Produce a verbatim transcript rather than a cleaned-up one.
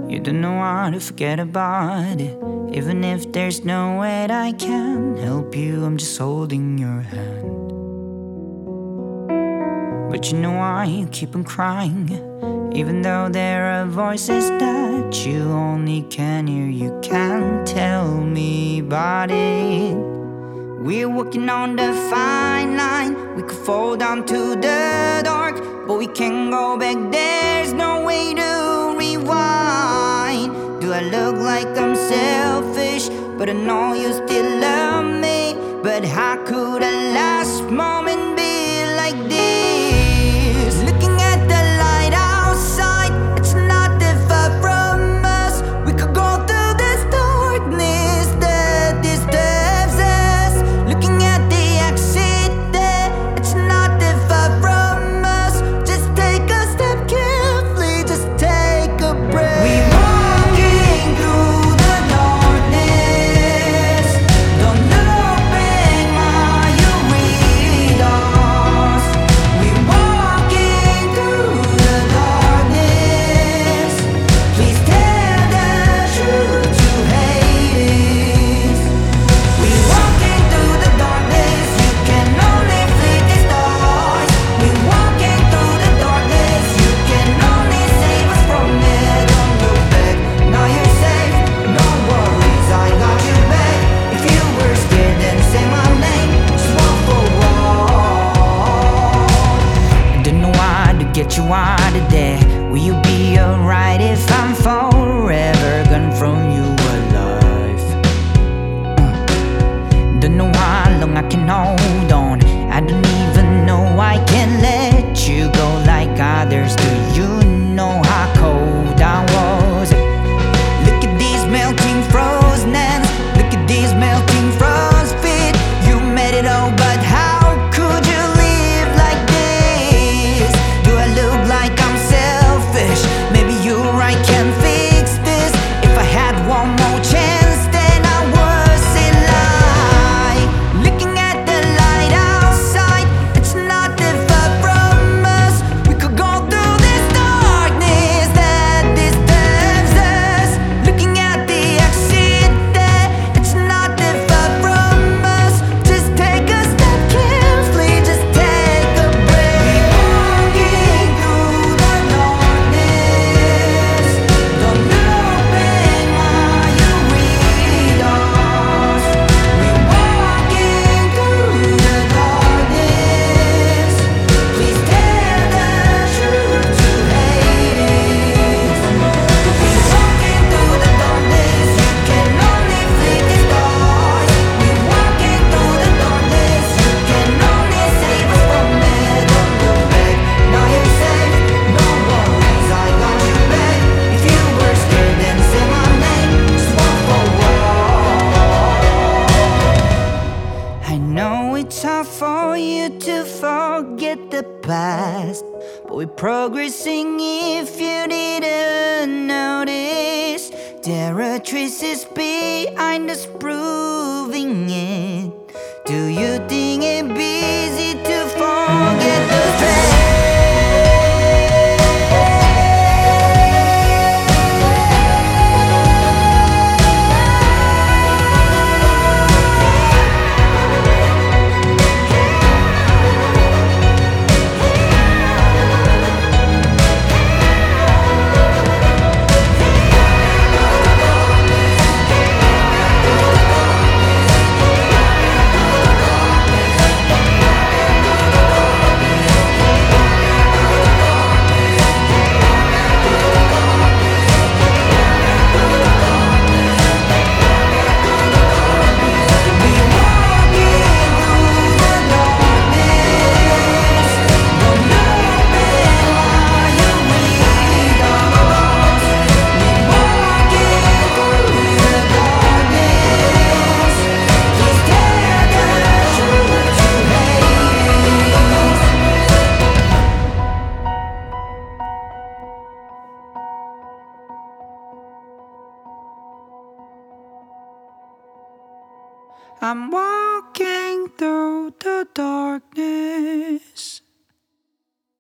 You don't know how to forget about it. Even if there's no way that I can help you, I'm just holding your hand. But you know why you keep on crying, even though there are voices that you only can hear. You can't tell me about it. We're walking on the fine line. We could fall down to the dark, but we can't go back. There's no way to rewind. Do I look like I'm selfish? But I know you still love me. But how could a last moment be like this? Looking at the light outside, it's not that far from us. We could go through this darkness that disturbs us. Looking at the exit there, it's not that far from us. Just take a step carefully, just take a breath. We walking through the darkness. Don't look back while you read us. We walking through the darkness. Please tell the truth to Hades. We walking through the darkness. You can only flee the stars. We walking through the darkness. You can only save us from it. Don't look back, now you're safe. No worries, I got you back. If you were scared, then say my name. Just walk forward. I don't know how to get you out of there. Will you be alright if I'm forever gone from you alive? Don't know how long I can hold on. I don't even know I can let you go like others do. You know how cold I was. Look at these melting frozen hands. Look at these melting frozen feet. You made it all, but how could you live like this? Do I look like I'm selfish? Maybe you're right, can fix this. If I had one more chance, then I was in line. Looking at the light outside, it's not that far from us. We could go through this darkness that disturbs us. Looking at the exit there, it's not that far from us. Just take a step carefully, just take a breath. We walking through the darkness. Don't look back while you read us. We walking through the darkness. Please tell the truth to Hades. We walking through the darkness. You can only flee the stars. We walking through the darkness. You can only save us from it. Don't look back, now you're safe. No worries, I got you back. If you were scared, then say my name. Just walk forward. I know it's hard for you to forget the past, but we're progressing if you didn't notice. There are traces behind us proving it. Do you think it'd be easy to forget the past? I'm walking through the darkness.